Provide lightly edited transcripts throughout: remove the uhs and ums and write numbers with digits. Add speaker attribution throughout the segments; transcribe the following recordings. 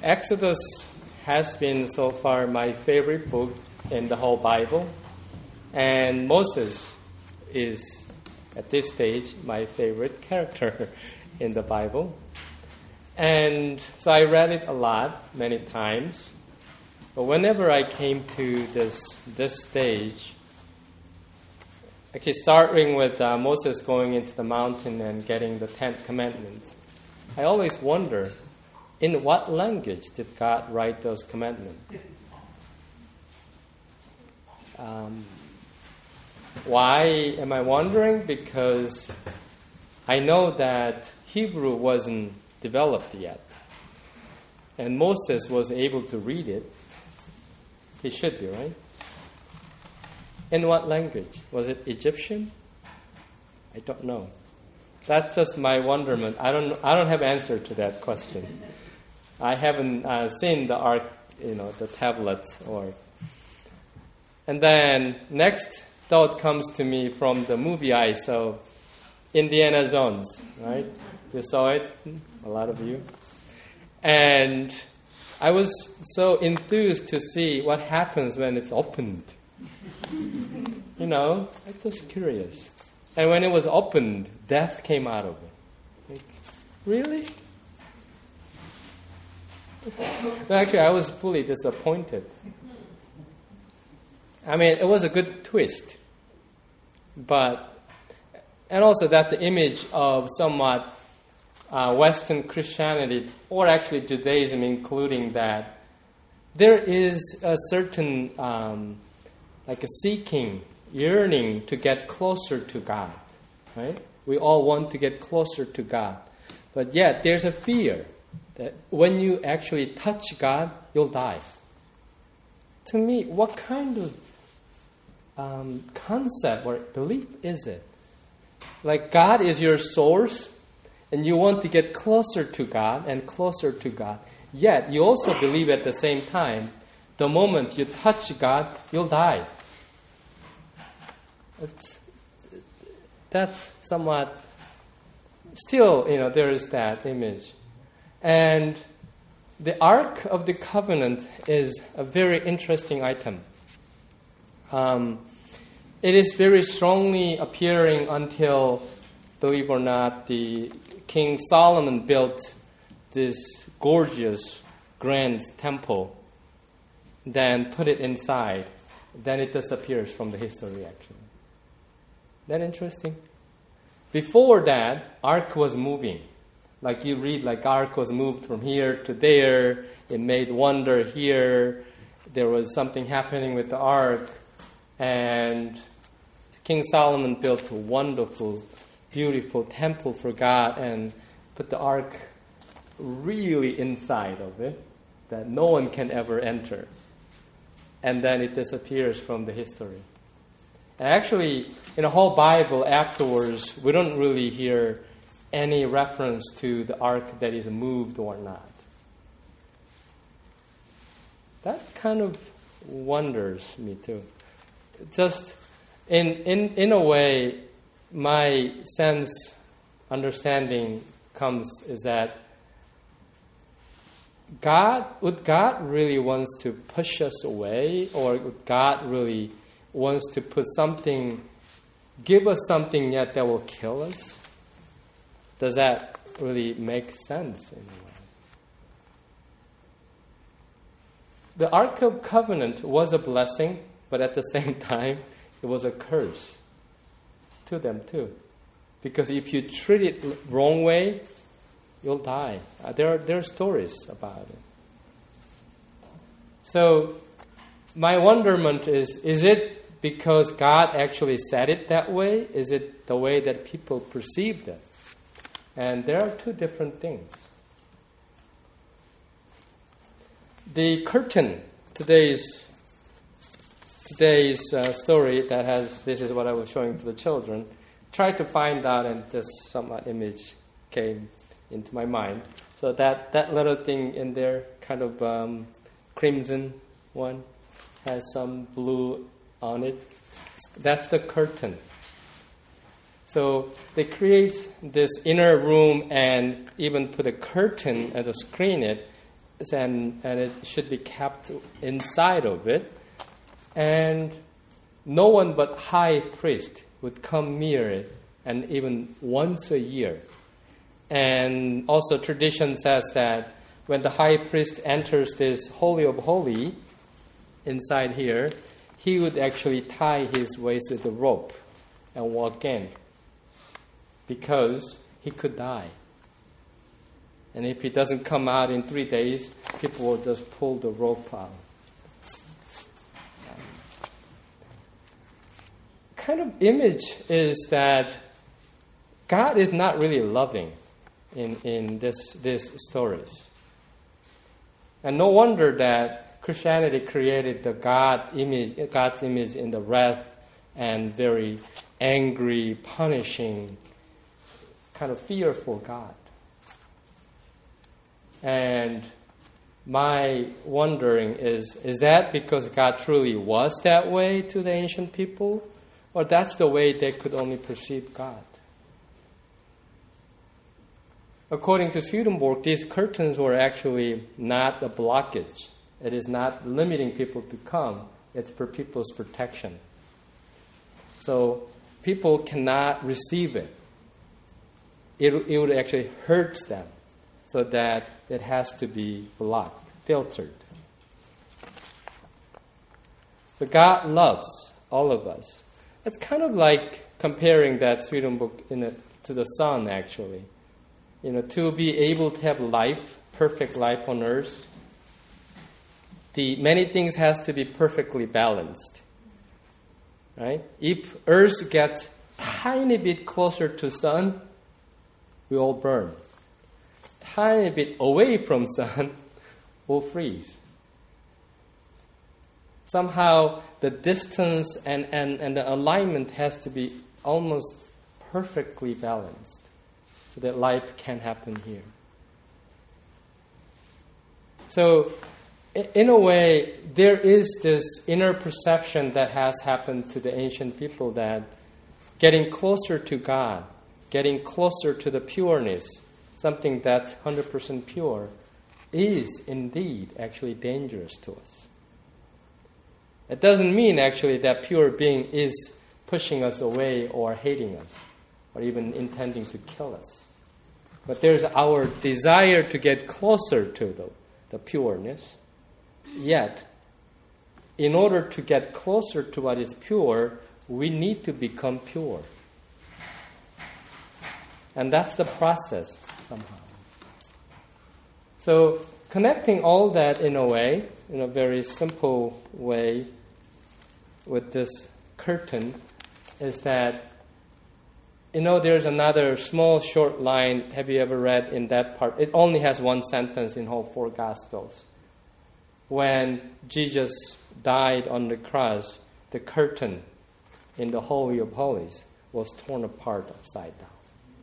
Speaker 1: Exodus has been so far my favorite book in the whole Bible, and Moses is, at this stage, my favorite character in the Bible. And so I read it a lot, many times. But whenever I came to this stage, actually starting with Moses going into the mountain and getting the 10 commandments, I always wonder, in what language did God write those commandments? Why am I wondering? Because I know that Hebrew wasn't developed yet. And Moses was able to read it. He should be, right? In what language? Was it Egyptian? I don't know. That's just my wonderment. I don't have answer to that question. I haven't seen the ark, the tablets And then next thought comes to me from the movie I saw, Indiana Jones, right? You saw it, a lot of you. And I was so enthused to see what happens when it's opened. I was just curious. And when it was opened, death came out of it. Like, really? Actually, I was fully disappointed. It was a good twist. And also that's the image of somewhat Western Christianity, or actually Judaism, including that there is a certain like a seeking, yearning to get closer to God, right? We all want to get closer to God. But yet there's a fear that when you actually touch God, you'll die. To me, what kind of concept or belief is it? Like God is your source, and you want to get closer to God and closer to God. Yet you also believe at the same time, the moment you touch God, you'll die. That's somewhat, still, there is that image. And the Ark of the Covenant is a very interesting item. It is very strongly appearing until, believe it or not, the King Solomon built this gorgeous, grand temple, then put it inside. Then it disappears from the history, actually. That interesting? Before that, Ark was moving. Like you read, like Ark was moved from here to there. It made wonder here. There was something happening with the Ark. And King Solomon built a wonderful, beautiful temple for God and put the Ark really inside of it, that no one can ever enter. And then it disappears from the history. And actually, in the whole Bible afterwards, we don't really hear any reference to the Ark that is moved or not. That kind of wonders me too. Just in a way, my understanding is that would God really wants to push us away, or would God really wants to give us something yet that will kill us? Does that really make sense in a way? The Ark of Covenant was a blessing, but at the same time, it was a curse to them too. Because if you treat it wrong way, you'll die. There are stories about it. So, my wonderment is it because God actually said it that way? Is it the way that people perceived it? And there are two different things. The curtain, today's story that has, this is what I was showing to the children, tried to find out, and this somewhat image came into my mind. So that little thing in there, kind of crimson one, has some blue on it. That's the curtain. So they create this inner room and even put a curtain and to screen it and it should be kept inside of it. And no one but high priest would come near it, and even once a year. And also tradition says that when the high priest enters this Holy of Holies inside here, he would actually tie his waist with a rope and walk in, because he could die. And if he doesn't come out in 3 days, people will just pull the rope out. Kind of image is that God is not really loving in these stories. And no wonder that Christianity created the God's image in the wrath and very angry, punishing, kind of fearful God. And my wondering is that because God truly was that way to the ancient people? Or that's the way they could only perceive God? According to Swedenborg, these curtains were actually not a blockage. It is not limiting people to come. It's for people's protection. So people cannot receive it. It would actually hurt them, so that it has to be blocked, filtered. But God loves all of us. It's kind of like comparing that Swedenborg to the sun, actually. To be able to have life, perfect life on earth, many things has to be perfectly balanced. Right? If earth gets tiny bit closer to sun, we all burn. Tiny bit away from sun, we'll freeze. Somehow the distance and the alignment has to be almost perfectly balanced, so that life can happen here. So, in a way, there is this inner perception that has happened to the ancient people that getting closer to God, getting closer to the pureness, something that's 100% pure, is indeed actually dangerous to us. It doesn't mean actually that pure being is pushing us away or hating us or even intending to kill us. But there's our desire to get closer to the pureness. Yet, in order to get closer to what is pure, we need to become pure. And that's the process somehow. So, connecting all that in a way, in a very simple way with this curtain, is that, there's another small short line. Have you ever read in that part? It only has one sentence in whole 4 Gospels. When Jesus died on the cross, the curtain in the Holy of Holies was torn apart upside down.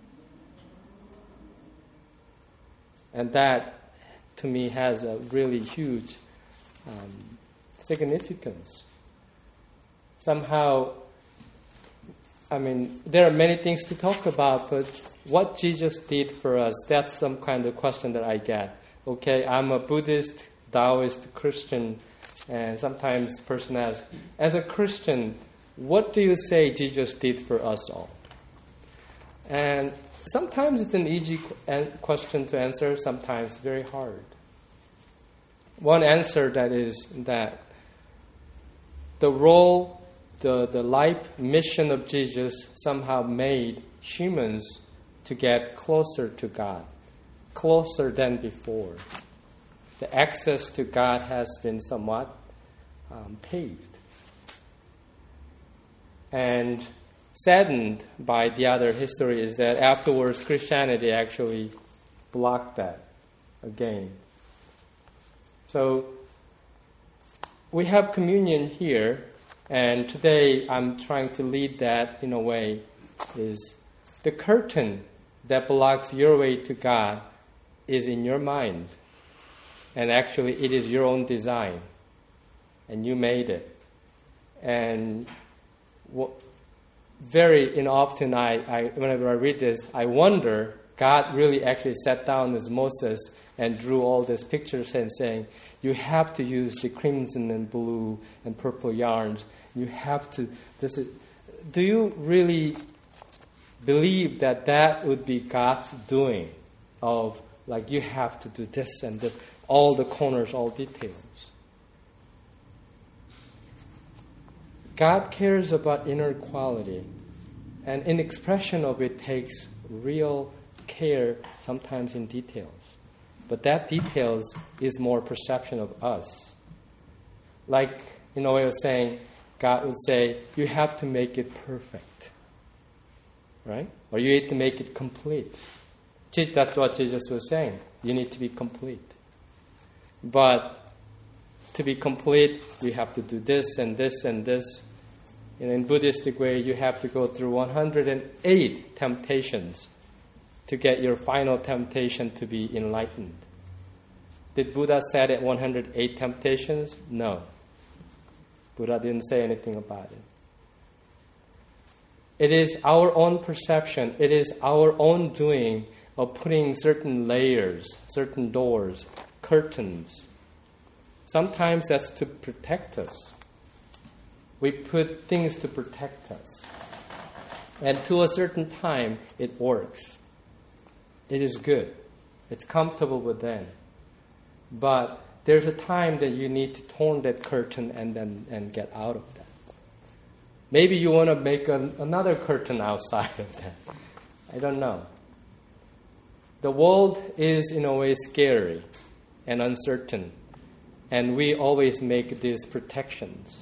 Speaker 1: And that, to me, has a really huge significance. Somehow, there are many things to talk about, but what Jesus did for us, that's some kind of question that I get. Okay, I'm a Buddhist, Taoist, Christian, and sometimes a person asks, as a Christian, what do you say Jesus did for us all? And sometimes it's an easy question to answer, sometimes very hard. One answer that is that the role, the life mission of Jesus somehow made humans to get closer to God, closer than before. The access to God has been somewhat paved. And saddened by the other history is that afterwards Christianity actually blocked that again. So we have communion here, and today I'm trying to lead that in a way is the curtain that blocks your way to God is in your mind. And actually it is your own design. And you made it. And very often I whenever I read this, I wonder God really actually sat down with Moses and drew all these pictures and saying, you have to use the crimson and blue and purple yarns. You have to. Do you really believe that that would be God's doing? Of like you have to do this and this, all the corners, all details. God cares about inner quality, and in expression of it takes real care, sometimes in details. But that details is more perception of us. Like, in a way of saying, God would say, you have to make it perfect. Right? Or you need to make it complete. That's what Jesus was saying. You need to be complete. But to be complete, you have to do this and this and this. In Buddhistic way, you have to go through 108 temptations to get your final temptation to be enlightened. Did Buddha say it 108 temptations? No. Buddha didn't say anything about it. It is our own perception, it is our own doing of putting certain layers, certain doors, curtains. Sometimes that's to protect us. We put things to protect us. And to a certain time, it works. It is good. It's comfortable within. But there's a time that you need to torn that curtain and get out of that. Maybe you want to make another curtain outside of that. I don't know. The world is in a way scary and uncertain. And we always make these protections.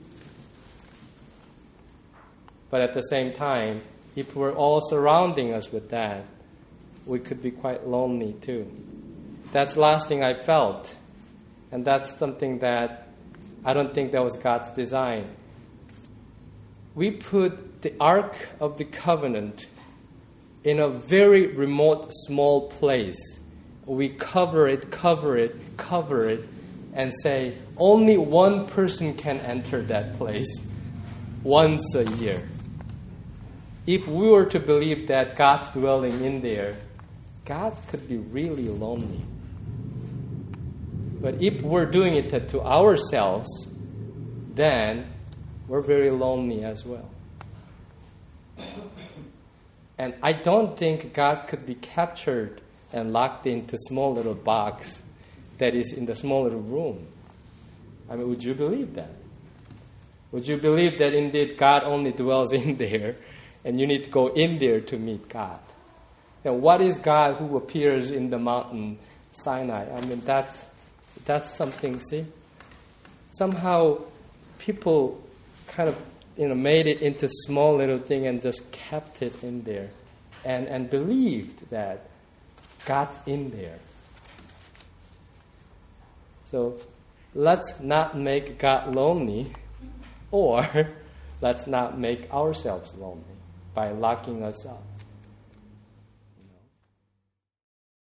Speaker 1: But at the same time, if we're all surrounding us with that, we could be quite lonely too. That's the last thing I felt. And that's something that I don't think that was God's design. We put the Ark of the Covenant in a very remote, small place. We cover it, and say, only one person can enter that place once a year. If we were to believe that God's dwelling in there, God could be really lonely. But if we're doing it to ourselves, then we're very lonely as well. And I don't think God could be captured and locked into a small little box that is in the small little room. I mean, would you believe that? Would you believe that indeed God only dwells in there and you need to go in there to meet God? And what is God who appears in the mountain Sinai? I mean, that's something, see? Somehow people kind of made it into a small little thing and just kept it in there and believed that God's in there. So let's not make God lonely, or let's not make ourselves lonely by locking us up.